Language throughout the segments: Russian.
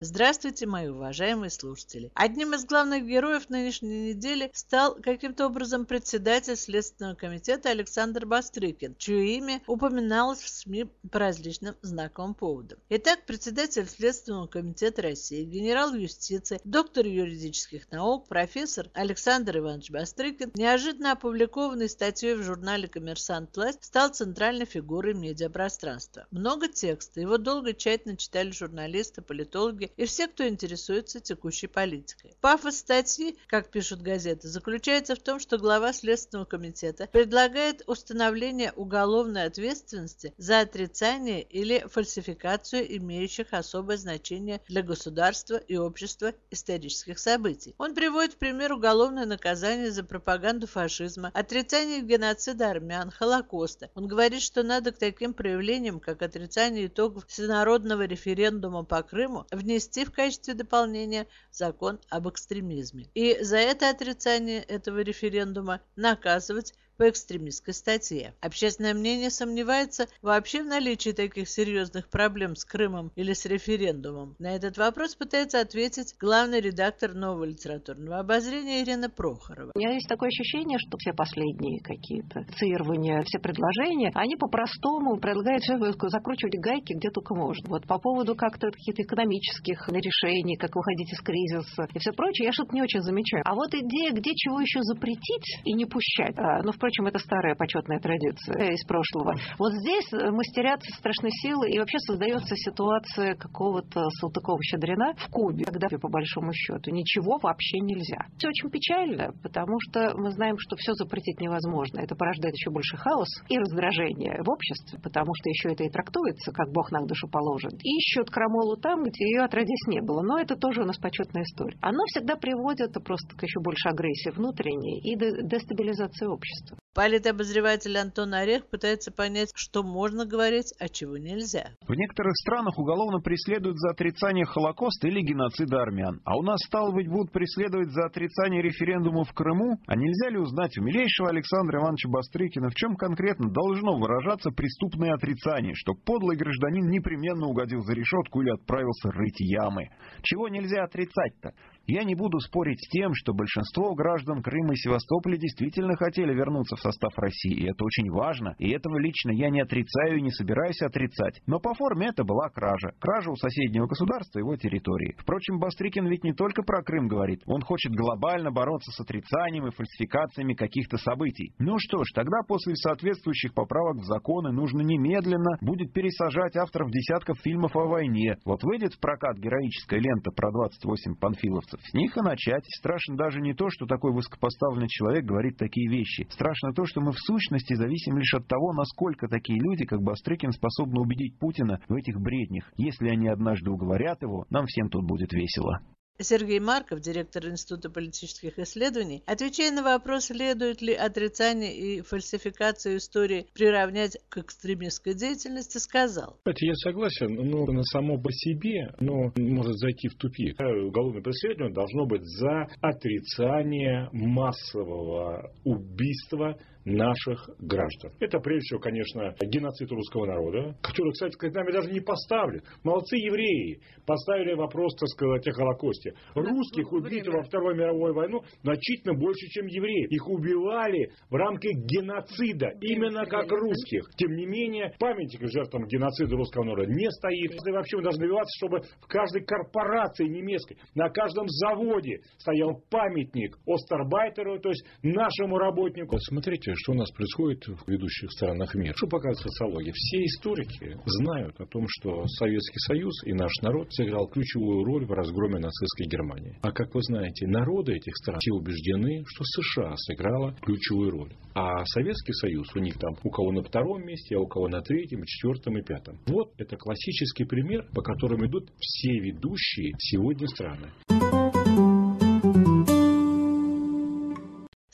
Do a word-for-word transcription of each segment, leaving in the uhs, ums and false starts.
Здравствуйте, мои уважаемые слушатели. Одним из главных героев нынешней недели стал каким-то образом председатель Следственного комитета Александр Бастрыкин, чье имя упоминалось в СМИ по различным знаковым поводам. Итак, председатель Следственного комитета России, генерал юстиции, доктор юридических наук, профессор Александр Иванович Бастрыкин, неожиданно опубликованной статьей в журнале «Коммерсант. Власть», стал центральной фигурой медиапространства. Много текста, его долго и тщательно читали журналисты, политологи и все, кто интересуется текущей политикой. Пафос статьи, как пишут газеты, заключается в том, что глава Следственного комитета предлагает установление уголовной ответственности за отрицание или фальсификацию имеющих особое значение для государства и общества исторических событий. Он приводит в пример уголовное наказание за пропаганду фашизма, отрицание геноцида армян, Холокоста. Он говорит, что надо к таким проявлениям, как отрицание итогов всенародного референдума по Крыму, внести в качестве дополнения закон об экстремизме. И за это отрицание этого референдума наказывать по экстремистской статье. Общественное мнение сомневается вообще в наличии таких серьезных проблем с Крымом или с референдумом. На этот вопрос пытается ответить главный редактор «Нового литературного обозрения» Ирина Прохорова. У меня есть такое ощущение, что все последние какие-то цитирования, все предложения, они по-простому предлагают закручивать гайки где только можно. Вот по поводу как-то каких-то экономических решений, как выходить из кризиса и все прочее, я что-то не очень замечаю. А вот идея, где чего еще запретить и не пущать, ну, впрочем, это старая почетная традиция из прошлого. Вот здесь мастерятся страшные силы, и вообще создается ситуация какого-то Салтыкова-Щедрина в Кубе, когда, по большому счету, ничего вообще нельзя. Все очень печально, потому что мы знаем, что все запретить невозможно. Это порождает еще больше хаос и раздражение в обществе, потому что еще это и трактуется, как Бог на душу положит. И ищут крамолу там, где ее отродясь не было. Но это тоже у нас почетная история. Оно всегда приводит просто к еще больше агрессии внутренней и дестабилизации общества. Политобозреватель Антон Орех пытается понять, что можно говорить, а чего нельзя. В некоторых странах уголовно преследуют за отрицание Холокоста или геноцида армян. А у нас, стало быть, будут преследовать за отрицание референдума в Крыму? А нельзя ли узнать у милейшего Александра Ивановича Бастрыкина, в чем конкретно должно выражаться преступное отрицание, что подлый гражданин непременно угодил за решетку или отправился рыть ямы? Чего нельзя отрицать-то? Я не буду спорить с тем, что большинство граждан Крыма и Севастополя действительно хотели вернуться в состав России, и это очень важно, и этого лично я не отрицаю и не собираюсь отрицать. Но по форме это была кража. Кража у соседнего государства его территории. Впрочем, Бастрыкин ведь не только про Крым говорит. Он хочет глобально бороться с отрицанием и фальсификациями каких-то событий. Ну что ж, тогда после соответствующих поправок в законы нужно немедленно будет пересажать авторов десятков фильмов о войне. Вот выйдет в прокат героическая лента про двадцать восемь панфиловцев. С них и начать. Страшно даже не то, что такой высокопоставленный человек говорит такие вещи. Страшно то, что мы в сущности зависим лишь от того, насколько такие люди, как Бастрыкин, способны убедить Путина в этих бреднях. Если они однажды уговорят его, нам всем тут будет весело. Сергей Марков, директор Института политических исследований, отвечая на вопрос, следует ли отрицание и фальсификацию истории приравнять к экстремистской деятельности, сказал. Я согласен, но на само по себе, но может зайти в тупик. Уголовное преследование должно быть за отрицание массового убийства наших граждан. Это, прежде всего, конечно, геноцид русского народа, который, кстати, к нами даже не поставлен. Молодцы евреи. Поставили вопрос, так сказать, о Холокосте. Русских убито во Вторую мировую войну значительно больше, чем евреев. Их убивали в рамках геноцида, именно как русских. Тем не менее, памятник жертвам геноцида русского народа не стоит. И вообще мы должны добиваться, чтобы в каждой корпорации немецкой, на каждом заводе стоял памятник Остарбайтеру, то есть нашему работнику. Смотрите, что у нас происходит в ведущих странах мира. Что показывает социология? Все историки знают о том, что Советский Союз и наш народ сыграл ключевую роль в разгроме нацистской Германии. А как вы знаете, народы этих стран все убеждены, что США сыграла ключевую роль. А Советский Союз у них там у кого на втором месте, а у кого на третьем, четвертом и пятом. Вот это классический пример, по которому идут все ведущие сегодня страны.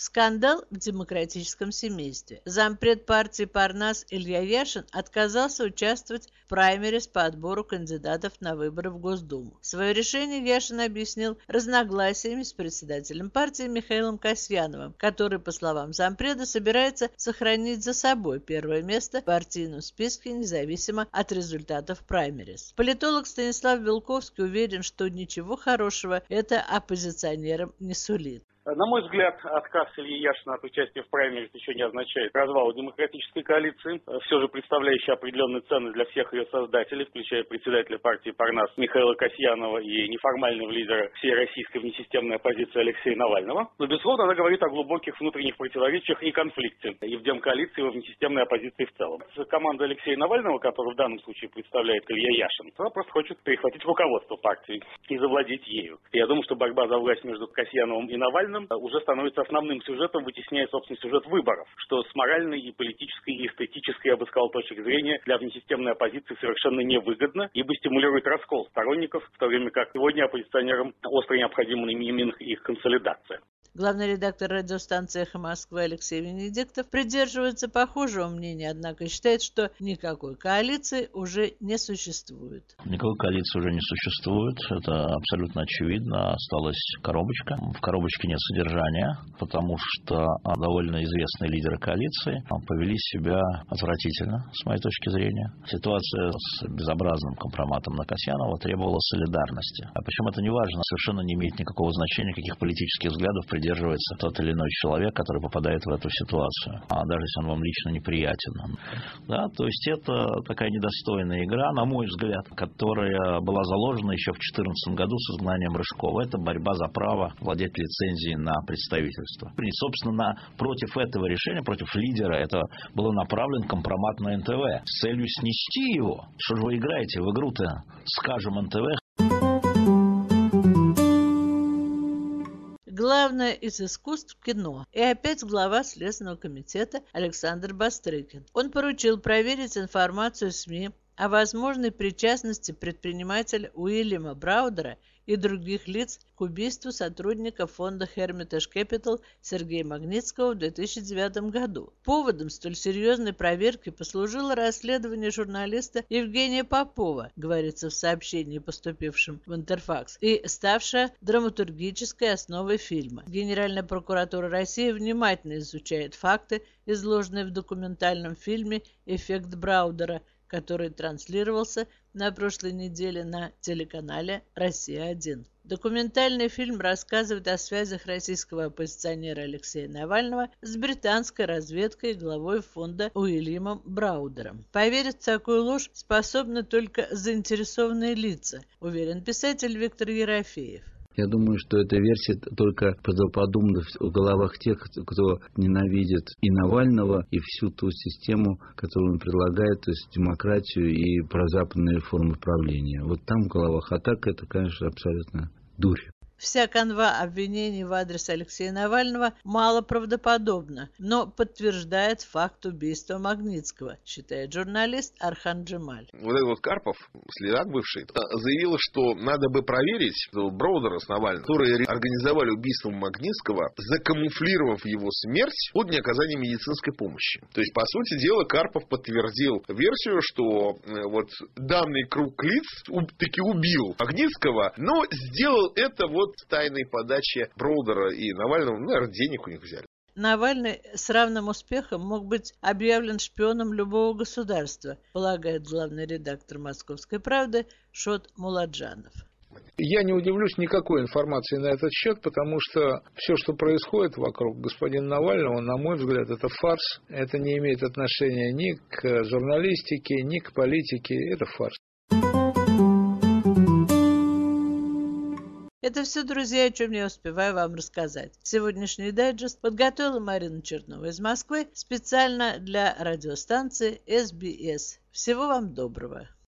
Скандал в демократическом семействе. Зампред партии Парнас Илья Яшин отказался участвовать в праймерис по отбору кандидатов на выборы в Госдуму. Свое решение Яшин объяснил разногласиями с председателем партии Михаилом Касьяновым, который, по словам зампреда, собирается сохранить за собой первое место в партийном списке независимо от результатов праймерис. Политолог Станислав Белковский уверен, что ничего хорошего это оппозиционерам не сулит. На мой взгляд, отказ Ильи Яшина от участия в праймерис еще не означает развал демократической коалиции, все же представляющей определенные цены для всех ее создателей, включая председателя партии Парнас Михаила Касьянова и неформального лидера всей российской внесистемной оппозиции Алексея Навального. Но, безусловно, она говорит о глубоких внутренних противоречиях и конфликте и в демкоалиции, и во внесистемной оппозиции в целом. Команда Алексея Навального, которую в данном случае представляет Илья Яшин, она просто хочет перехватить руководство партии и завладеть ею. Я думаю, что борьба за власть между Касьяновым и Навальным уже становится основным сюжетом, вытесняя собственный сюжет выборов, что с моральной и политической, и эстетической, я бы сказал, точек зрения для внесистемной оппозиции совершенно невыгодно, ибо стимулирует раскол сторонников, в то время как сегодня оппозиционерам остро необходима именно их консолидация. Главный редактор радиостанции «Эхо Москвы» Алексей Венедиктов придерживается похожего мнения, однако считает, что никакой коалиции уже не существует. Никакой коалиции уже не существует, это абсолютно очевидно. Осталась коробочка. В коробочке нет содержания, потому что довольно известные лидеры коалиции повели себя отвратительно, с моей точки зрения. Ситуация с безобразным компроматом на Касьянова требовала солидарности. А почему это не важно, совершенно не имеет никакого значения, каких политических взглядов придерживается тот или иной человек, который попадает в эту ситуацию, а даже если он вам лично неприятен. Да, то есть это такая недостойная игра, на мой взгляд, которая была заложена еще в две тысячи четырнадцатом году с изгнанием Рыжкова. Это борьба за право владеть лицензией на представительство. И, собственно, на, против этого решения, против лидера, это было направлен компромат на эн тэ вэ с целью снести его. Что же вы играете в игру-то, скажем, эн тэ вэ? Главное из искусств – кино. И опять глава Следственного комитета Александр Бастрыкин. Он поручил проверить информацию СМИ о возможной причастности предпринимателя Уильяма Браудера и других лиц к убийству сотрудника фонда Hermitage Capital Сергея Магнитского в две тысячи девятом году. Поводом столь серьезной проверки послужило расследование журналиста Евгения Попова, говорится в сообщении, поступившем в Интерфакс, и ставшее драматургической основой фильма. Генеральная прокуратура России внимательно изучает факты, изложенные в документальном фильме «Эффект Браудера», который транслировался на прошлой неделе на телеканале «Россия-один». Документальный фильм рассказывает о связях российского оппозиционера Алексея Навального с британской разведкой и главой фонда Уильямом Браудером. Поверить в такую ложь способны только заинтересованные лица, уверен писатель Виктор Ерофеев. Я думаю, что эта версия только правдоподобна в головах тех, кто ненавидит и Навального, и всю ту систему, которую он предлагает, то есть демократию и прозападные формы правления. Вот там в головах. А так это, конечно, абсолютно дурь. Вся канва обвинений в адрес Алексея Навального мало правдоподобна, но подтверждает факт убийства Магнитского, считает журналист Архан Джемаль. Вот этот вот Карпов, следак бывший, заявил, что надо бы проверить Браудера с Навальным, которые организовали убийство Магнитского, закамуфлировав его смерть под неоказанием медицинской помощи. То есть, по сути дела, Карпов подтвердил версию, что вот данный круг лиц таки убил Магнитского, но сделал это вот с тайной подачи Браудера и Навального, наверное, денег у них взяли. Навальный с равным успехом мог быть объявлен шпионом любого государства, полагает главный редактор «Московской правды» Шот Муладжанов. Я не удивлюсь никакой информации на этот счет, потому что все, что происходит вокруг господина Навального, на мой взгляд, это фарс. Это не имеет отношения ни к журналистике, ни к политике. Это фарс. Это все, друзья, о чем я успеваю вам рассказать. Сегодняшний дайджест подготовила Марина Чернова из Москвы специально для радиостанции эс би эс. Всего вам доброго.